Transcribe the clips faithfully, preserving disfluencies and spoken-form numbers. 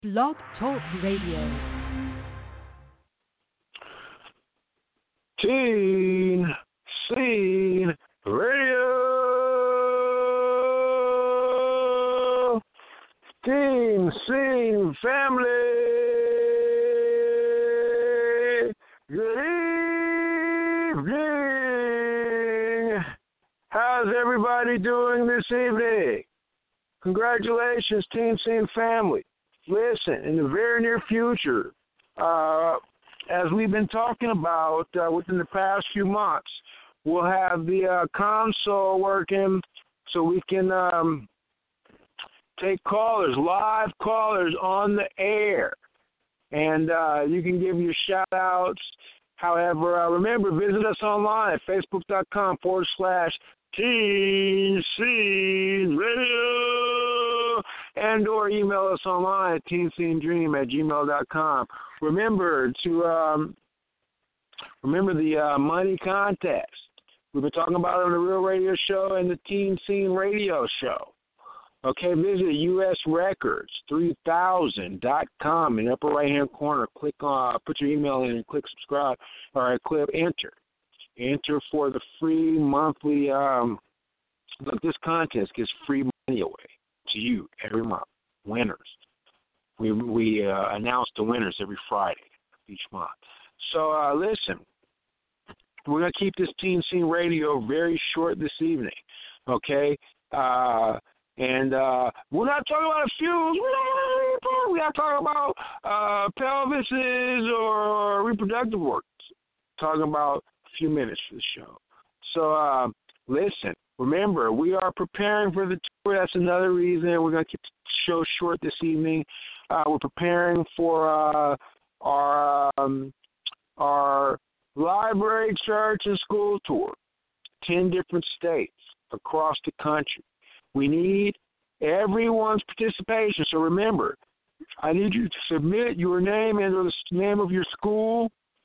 Blog Talk Radio. Teen Scene Radio. Teen Scene family. Good evening. How's everybody doing this evening? Congratulations, Teen Scene family. Listen, in the very near future, uh, as we've been talking about uh, within the past few months, we'll have the uh, console working so we can um, take callers, live callers on the air. And uh, you can give your shout-outs. However, uh, remember, visit us online at facebook.com forward slash Teen Scene Radio, and or email us online at teenscenedream at gmail dot com. Remember to um, remember the uh, money contest. We've been talking about it on the Real Radio Show and the Teen Scene Radio Show. Okay, visit U S records three thousand dot com in the upper right-hand corner. Click on, put your email in and click subscribe, or click enter. Enter for the free monthly, um, look, this contest gives free money away to you every month. Winners. We we uh, announce the winners every Friday each month. So uh, listen, we're going to keep this Teen Scene Radio very short this evening, okay? Uh, and uh, we're not talking about fuse. We're not talking about uh, pelvises or reproductive organs. Talking about a few minutes for the show. So uh, listen, remember, we are preparing for the tour. That's another reason we're going to keep the show short this evening. Uh, we're preparing for uh, our um, our library, church, and school tour. Ten different states across the country. We need everyone's participation. So remember, I need you to submit your name and the name of your school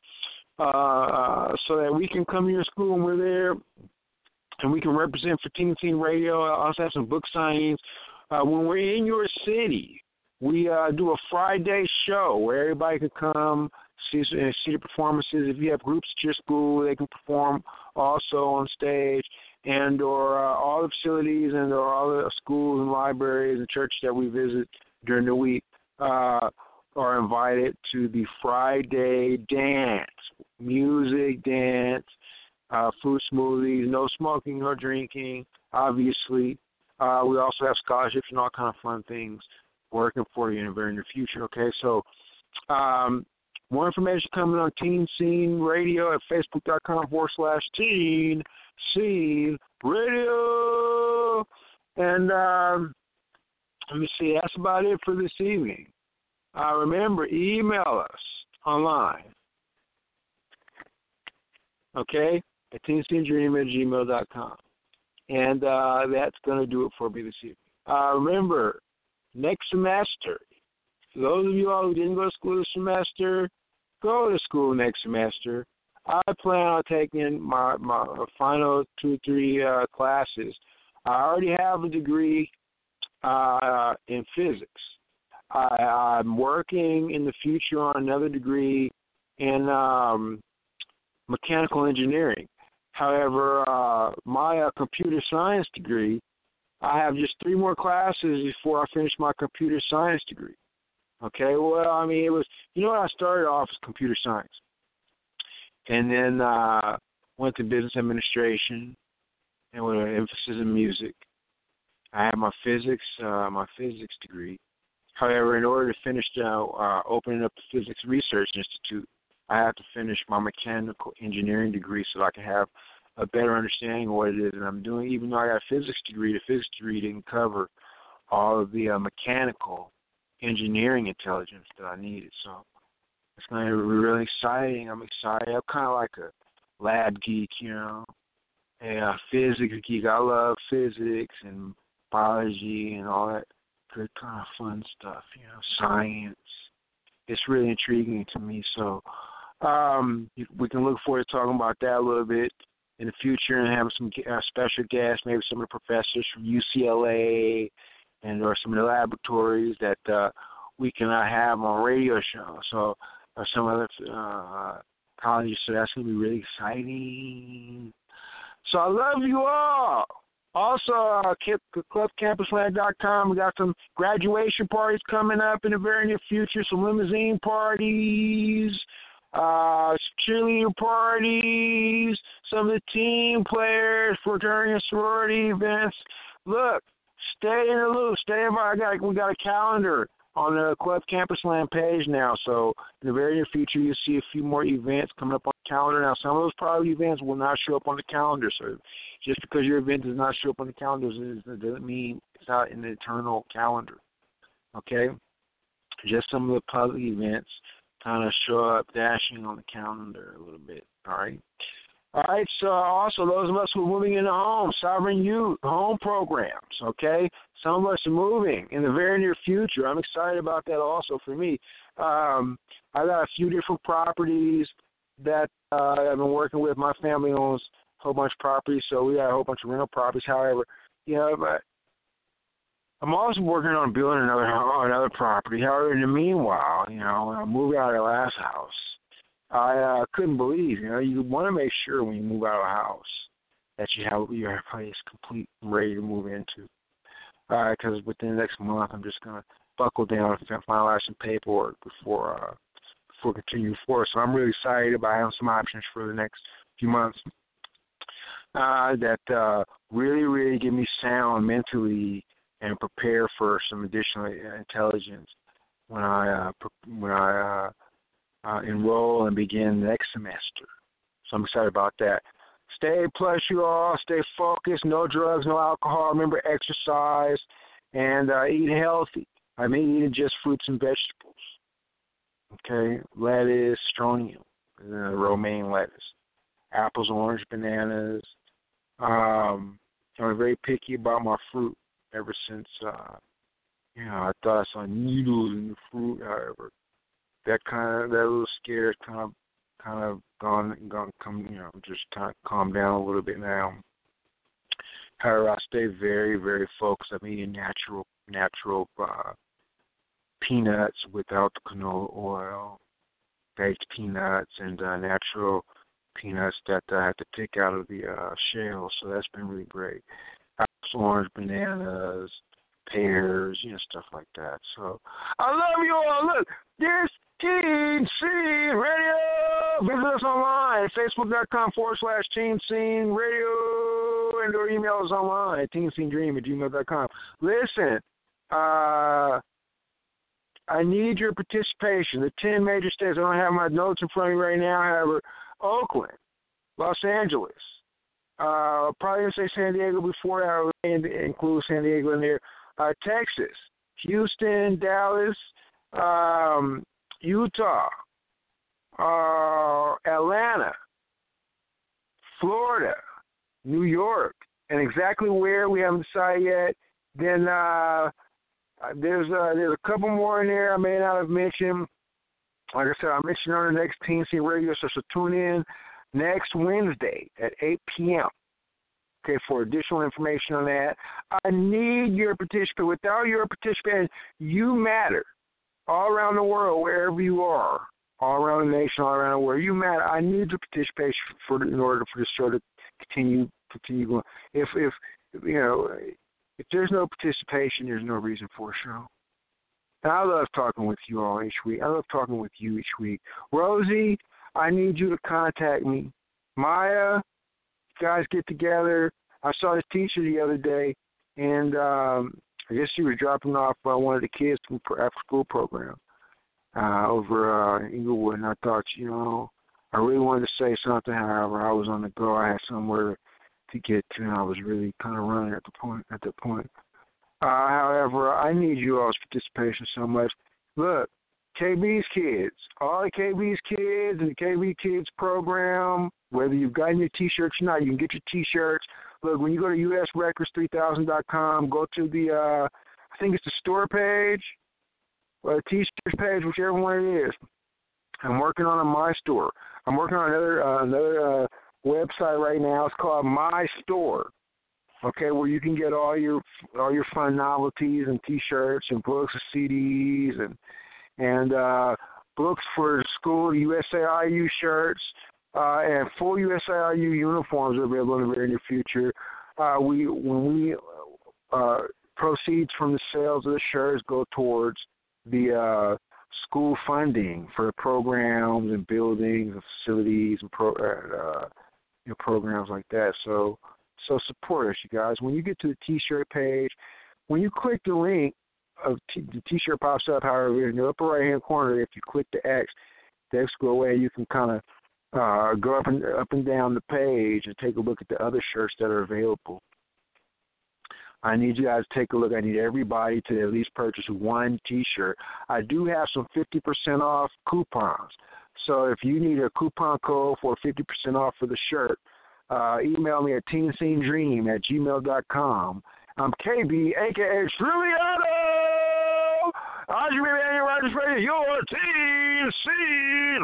uh, so that we can come to your school when we're there and we can represent for Teen Scene Radio. I also have some book signings. Uh, when we're in your city, we uh, do a Friday show where everybody can come see, see the performances. If you have groups at your school, they can perform also on stage, and or uh, all the facilities and or all the schools and libraries and churches that we visit during the week uh, are invited to the Friday dance, music, dance, uh, fruit smoothies, no smoking or drinking, obviously. Uh, we also have scholarships and all kind of fun things working for you in the very near future, okay? So um, more information coming on Teen Scene Radio at facebook.com forward slash Teen Scene Radio. And um, let me see, that's about it for this evening. Uh, remember, email us online, okay, at teenscenedream at gmail dot com. And uh, that's going to do it for me this evening. Uh, remember, next semester, for those of you all who didn't go to school this semester, go to school next semester. I plan on taking my, my final two or three uh, classes. I already have a degree uh, in physics. I, I'm working in the future on another degree in um, mechanical engineering. However, uh, my uh, computer science degree, I have just three more classes before I finish my computer science degree. Okay, well, I mean, it was, you know, I started off as computer science, and then uh, went to business administration, and with an emphasis in music. I have my physics, uh, my physics degree. However, in order to finish the, uh, opening up the Physics Research Institute, I have to finish my mechanical engineering degree so I can have a better understanding of what it is that I'm doing. Even though I got a physics degree, the physics degree didn't cover all of the uh, mechanical engineering intelligence that I needed. So it's going to be really exciting. I'm excited. I'm kind of like a lab geek, you know, a uh, physics geek. I love physics and biology and all that good kind of fun stuff, you know, science. It's really intriguing to me. So um, we can look forward to talking about that a little bit in the future and having some uh, special guests, maybe some of the professors from U C L A and or some of the laboratories that uh, we cannot have on radio shows. So, or some other uh, colleges. So that's going to be really exciting. So I love you all. Also, uh, club campus land dot com. We got some graduation parties coming up in the very near future. Some limousine parties. Uh, cheerleader parties, some of the team players, fraternity and sorority events. Look, stay in the loop. Stay in. I got. We got a calendar on the Club Campus Land page now. So in the very near future, you'll see a few more events coming up on the calendar. Now, some of those probably events will not show up on the calendar. So just because your event does not show up on the calendar doesn't mean it's not in the internal calendar. Okay, just some of the public events kind of show up dashing on the calendar a little bit, all right? All right, so also those of us who are moving into homes, Sovereign Youth, home programs, okay? Some of us are moving in the very near future. I'm excited about that also for me. Um, I got a few different properties that uh, I've been working with. My family owns a whole bunch of properties, so we got a whole bunch of rental properties. However, you know, but I'm also working on building another another property. However, in the meanwhile, you know, when I moved out of the last house, I uh, couldn't believe, you know, you want to make sure when you move out of a house that you have your place complete and ready to move into. All right, because within the next month, I'm just going to buckle down and finalize some paperwork before uh, before continuing forward. So I'm really excited about having some options for the next few months uh, that uh, really, really get me sound mentally and prepare for some additional intelligence when I uh, when I uh, uh, enroll and begin next semester. So I'm excited about that. Stay plus, you all. Stay focused. No drugs, no alcohol. Remember, exercise and uh, eat healthy. I mean, eating just fruits and vegetables. Okay, lettuce, strontium, uh, romaine lettuce, apples, orange, bananas. Um, I'm very picky about my fruit. Ever since, uh, you know, I thought I saw needles in the fruit. However, that kind of that little scare kind of, kind of gone, gone, come, you know, just kind of calmed down a little bit now. However, I stay very, very focused. I'm eating natural, natural uh, peanuts without the canola oil, baked peanuts, and uh, natural peanuts that I have to pick out of the uh, shell. So that's been really great. Orange, bananas, pears, you know, stuff like that. So I love you all. Look, this Teen Scene Radio. Visit us online, facebook.com forward slash Teen Scene Radio, and or email us online, teenscenedream at gmail dot com. Listen, uh, I need your participation. The ten major states, I don't have my notes in front of me right now, however, Oakland, Los Angeles, Uh, probably going to say San Diego before I would include San Diego in there. Uh, Texas, Houston, Dallas, um, Utah, uh, Atlanta, Florida, New York, and exactly where we haven't decided yet. Then uh, there's uh, there's a couple more in there I may not have mentioned. Like I said, I'll mention on the next Teen Scene Radio, so, so tune in next Wednesday at eight p.m. Okay, for additional information on that. I need your participation. Without your participation, you matter. All around the world, wherever you are, all around the nation, all around the world, you matter. I need your participation for in order for this show to continue continue going. If if you know if there's no participation, there's no reason for a show. And I love talking with you all each week. I love talking with you each week. Rosie, I need you to contact me. Maya, guys get together. I saw this teacher the other day, and um, I guess she was dropping off uh, one of the kids from the after-school program uh, over uh, in Inglewood, and I thought, you know, I really wanted to say something. However, I was on the go. I had somewhere to get to, and I was really kind of running at the point. At that point, uh, however, I need you all's participation so much. Look, K B's kids, all the K B's kids and the K B Kids program, whether you've gotten your T-shirts or not, you can get your T-shirts. Look, when you go to U S records three thousand dot com, go to the, uh, I think it's the store page, or the T-shirts page, whichever one it is. I'm working on a My Store. I'm working on another uh, another uh, website right now. It's called My Store. okay, where you can get all your all your fun novelties and T-shirts and books and C Ds and and uh, books for school, U S A I U shirts, uh, and full U S A I U uniforms are available in the very near future. Uh, we when we uh, proceeds from the sales of the shirts go towards the uh, school funding for programs and buildings and facilities and pro, uh, you know, programs like that. So, so support us, you guys. When you get to the T-shirt page, when you click the link, of t- the T-shirt pops up. However, in the upper right-hand corner, if you click the X, the X go away. You can kind of uh, go up and up and down the page and take a look at the other shirts that are available. I need you guys to take a look. I need everybody to at least purchase one T-shirt. I do have some fifty percent off coupons. So if you need a coupon code for fifty percent off for the shirt, uh, email me at teen scene dream at gmail dot com. I'm K B, a k a. Trilliano. I'm your man, Rogers Radio, your Teen Scene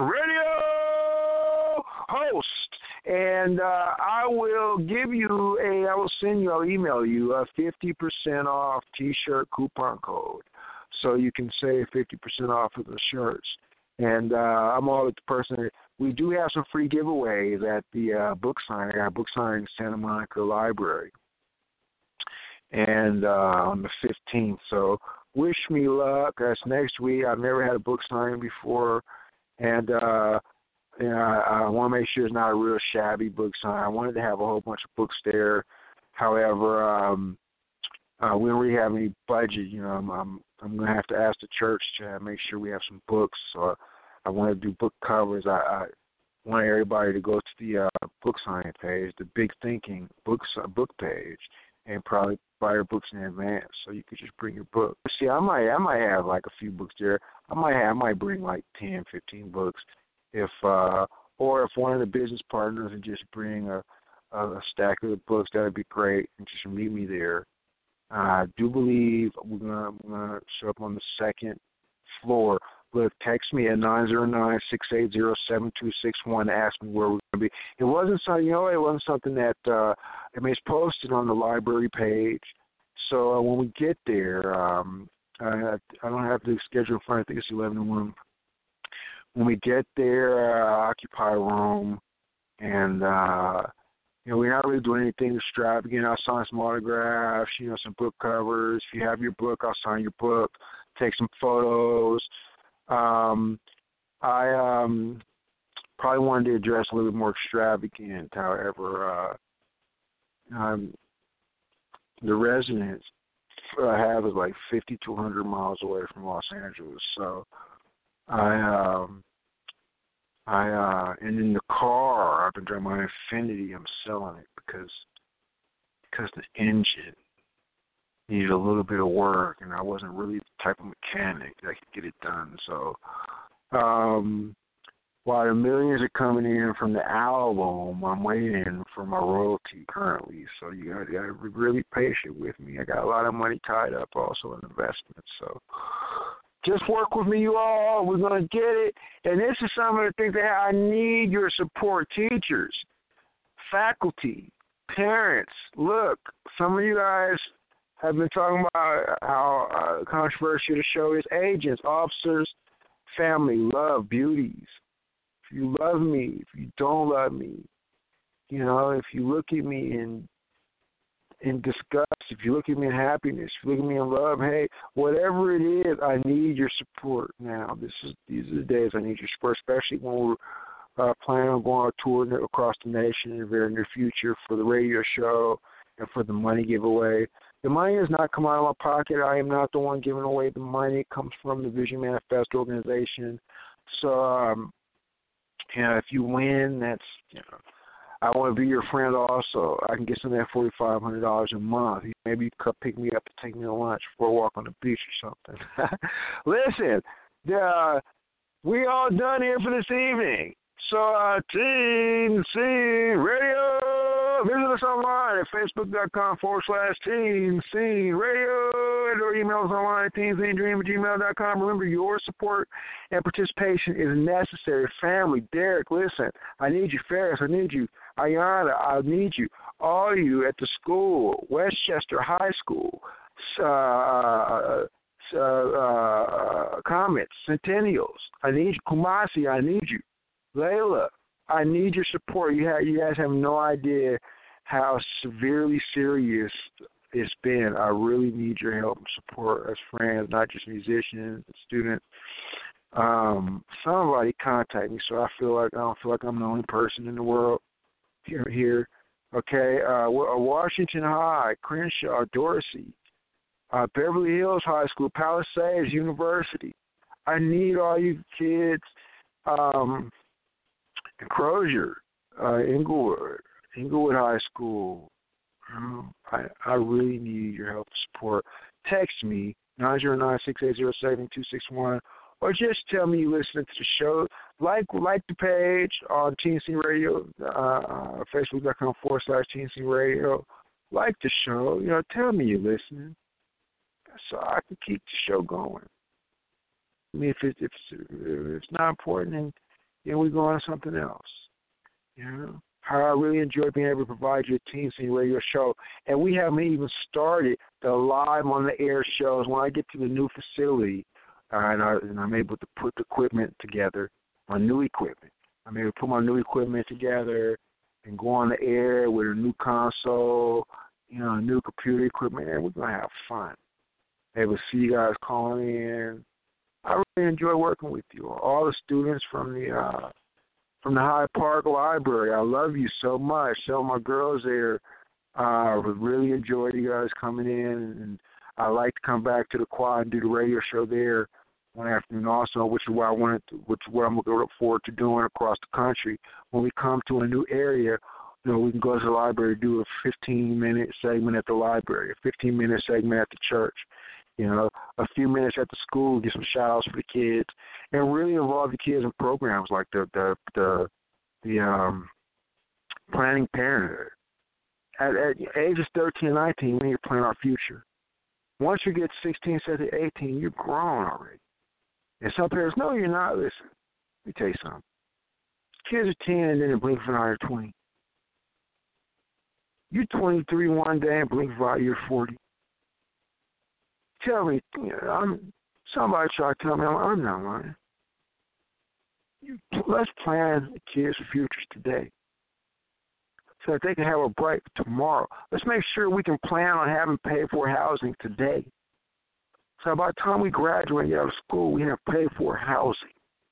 Radio host. And uh, I will give you a, I will send you, I'll email you a fifty percent off T-shirt coupon code, so you can save fifty percent off of the shirts. And uh, I'm all the person. We do have some free giveaways at the uh, book signing. I got a book signing in Santa Monica Library, and uh, on the fifteenth. So wish me luck. That's next week. I've never had a book signing before, and. Uh, Yeah, I, I want to make sure it's not a real shabby book sign. I wanted to have a whole bunch of books there. However, um, uh, we don't really have any budget. You know, I'm I'm, I'm going to have to ask the church to make sure we have some books. So I want to do book covers. I, I want everybody to go to the uh, book signing page, the Big Thinking books uh, book page, and probably buy your books in advance. So you could just bring your book. See, I might I might have like a few books there. I might have, I might bring like ten, fifteen books. If uh, or if one of the business partners would just bring a, a stack of the books, that would be great, and just meet me there. Uh, I do believe we're gonna, we're gonna show up on the second floor. Look, text me at nine zero nine, six eight zero, seven two six one to ask me where we're gonna be. It wasn't something, you know, it wasn't something that uh, I mean, it's posted on the library page. So uh, when we get there, um, I, I don't have the schedule in front. I think it's eleven to one. When we get there, uh, occupy a room, and, uh, you know, we're not really doing anything extravagant. I'll sign some autographs, you know, some book covers. If you have your book, I'll sign your book, take some photos. Um, I um, probably wanted to address a little bit more extravagant. However, uh, um, the residence I have is like fifty to one hundred miles away from Los Angeles, so I, um, I, uh, and in the car, I've been driving my Infiniti. I'm selling it because, because the engine needed a little bit of work, and I wasn't really the type of mechanic that could get it done. So, um, while the millions are coming in from the album, I'm waiting for my royalty currently. So you got to be really patient with me. I got a lot of money tied up also in investments. So. Just work with me, you all. We're going to get it. And this is some of the things that I need your support. Teachers, faculty, parents. Look, some of you guys have been talking about how uh, controversial the show is. Agents, officers, family, love, beauties. If you love me, if you don't love me, you know, if you look at me and in disgust, if you look at me in happiness, if you look at me in love, hey, whatever it is, I need your support now. This is These are the days I need your support, especially when we're uh, planning on going on a tour across the nation in the very near future for the radio show and for the money giveaway. The money does not come out of my pocket. I am not the one giving away the money. It comes from the Vision Manifest organization. So, um, you know, if you win, that's, you know, I want to be your friend also. I can get some of that four thousand five hundred dollars a month. Maybe you could pick me up and take me to lunch before I walk on the beach or something. Listen, uh, we all done here for this evening. So, uh, Teen Scene Radio. Visit us online at facebook.com forward slash Teen Scene Radio. And or email us online at teenscenedream at gmail dot com. Remember, your support and participation is necessary. Family, Derek, listen, I need you. Ferris, I need you. Ayana, I need you. All of you at the school, Westchester High School, uh, uh, uh, Comets, Centennials, I need you. Kumasi, I need you. Layla, I need your support. You, have, you guys have no idea how severely serious it's been. I really need your help and support as friends, not just musicians, students. Um, somebody contact me so I feel like I don't feel like I'm the only person in the world here. here. Okay, uh, Washington High, Crenshaw, Dorsey, uh, Beverly Hills High School, Palisades University. I need all you kids. Um, Crozier, uh, Inglewood, Inglewood High School. Um, I, I really need your help and support. Text me, nine zero nine, six eight zero, seven two six one, or just tell me you listening to the show. Like like the page on Teen Scene Radio, uh, Facebook.com forward slash Teen Scene Radio. Like the show. You know, tell me you're listening so I can keep the show going. I mean, if, it, if, it's, if it's not important, then, then we go on to something else. You know? How I really enjoy being able to provide you a Teen Scene Radio show. And we haven't even started the live on the air shows. When I get to the new facility uh, and, I, and I'm able to put the equipment together, my new equipment, I'm able to put my new equipment together and go on the air with a new console, you know, new computer equipment, and we're going to have fun. Able to see you guys calling in. I really enjoy working with you. All the students from the uh, from the Hyde Park Library, I love you so much. So my girls there uh, really enjoyed you guys coming in, and I like to come back to the quad and do the radio show there one afternoon also, which is what I wanted to, which is what I'm looking forward to doing across the country. When we come to a new area, you know, we can go to the library, do a fifteen minute segment at the library, a fifteen minute segment at the church. You know, a few minutes at the school, get some shout-outs for the kids, and really involve the kids in programs like the the the, the um, Planning Parenthood. At, at ages thirteen and nineteen, we need to plan our future. Once you get sixteen, seventeen, eighteen, you're grown already. And some parents, no, you're not. Listen, let me tell you something. Kids are ten and then they blink for an eye, you're twenty. You're twenty-three one day and blink for an eye, you're forty. Tell me, you know, I'm, somebody try to tell me I'm, I'm not lying. You, let's plan the kids' futures today so that they can have a bright tomorrow. Let's make sure we can plan on having paid-for housing today. So by the time we graduate and get out of school, we have paid-for housing.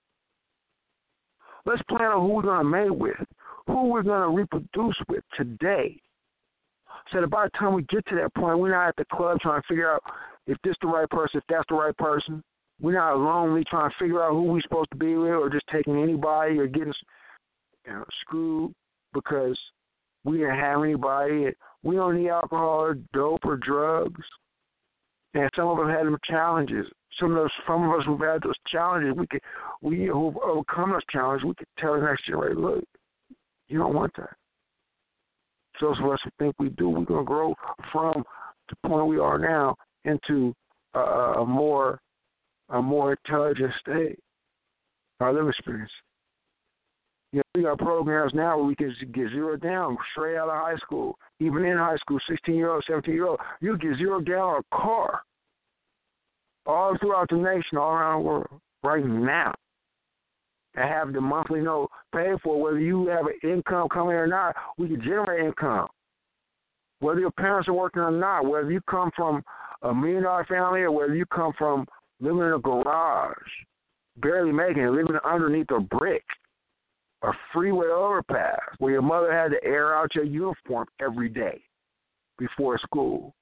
Let's plan on who we're going to mate with, who we're going to reproduce with today. So that by the time we get to that point, we're not at the club trying to figure out if this the right person, if that's the right person. We're not lonely trying to figure out who we're supposed to be with or just taking anybody or getting you know, screwed because we didn't have anybody. We don't need alcohol or dope or drugs. And some of us had them challenges. Some of those, some of us who've had those challenges, we could, we who've overcome those challenges, we could tell the next generation, look, you don't want that. Those of us who think we do, we're going to grow from the point we are now into a, a more a more intelligent state. Our living experience. You know, we got programs now where we can get zeroed down straight out of high school. Even in high school, sixteen-year-old, seventeen-year-old, you get zeroed down on a car all throughout the nation, all around the world, right now. And have the monthly note paid for, whether you have an income coming or not, we can generate income. Whether your parents are working or not, whether you come from a million dollar family or whether you come from living in a garage, barely making it, living underneath a brick, a freeway overpass, where your mother had to air out your uniform every day before school.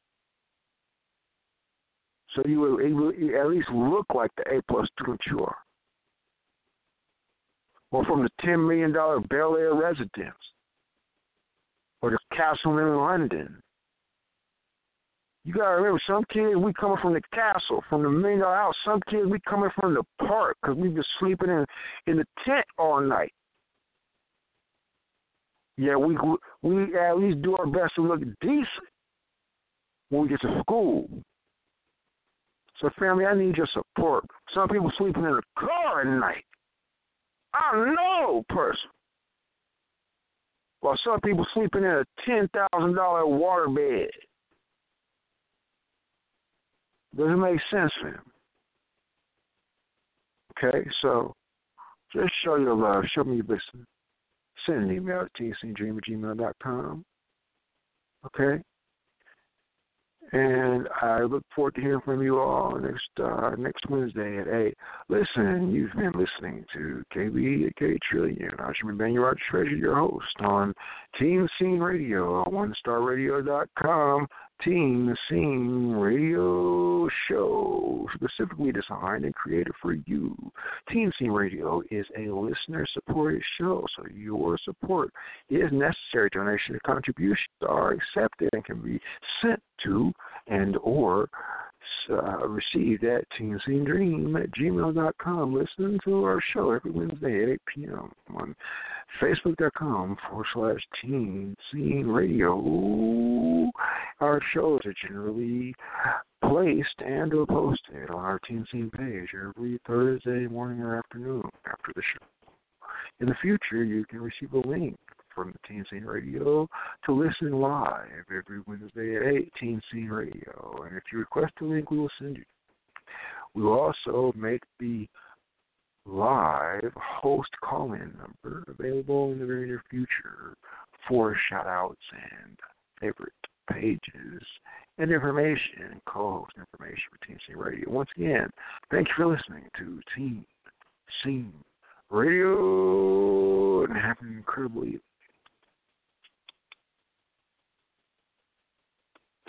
So you would, you would at least look like the A plus student you are. Or from the ten million dollars Bel Air residence, or the castle in London. You got to remember, some kids, we coming from the castle, from the million dollar house. Some kids, we coming from the park because we been sleeping in, in the tent all night. Yeah, we we at least do our best to look decent when we get to school. So, family, I need your support. Some people sleeping in a car at night. I know person. while some people sleeping in a ten thousand dollars water bed. Doesn't make sense, fam. Okay, so just show your love. Show me your listening. Send an email at t c dream at gmail dot com. Okay? And I look forward to hearing from you all next uh, next Wednesday at eight. Listen, you've been listening to K B at K Trillion. I should be Manuel Rogers Treasure, your host on Teen Scene Radio, one star radio dot com. Teen Scene Radio Show, specifically designed and created for you. Teen Scene Radio is a listener-supported show, so your support is necessary. Donation and contributions are accepted and can be sent to and or uh, received at teen scene dream at gmail dot com. Listen to our show every Wednesday at eight p.m. on facebook dot com forward slash Teen Scene Radio. Our shows are generally placed and or posted on our Teen Scene page every Thursday morning or afternoon after the show. In the future, you can receive a link from the Teen Scene Radio to listen live every Wednesday at eight, Teen Scene Radio. And if you request a link, we will send you. We will also make the live host call-in number available in the very near future for shout-outs and favorite pages and information, co-host information for Teen Scene Radio. Once again, thank you for listening to Teen Scene Radio, and have an incredibly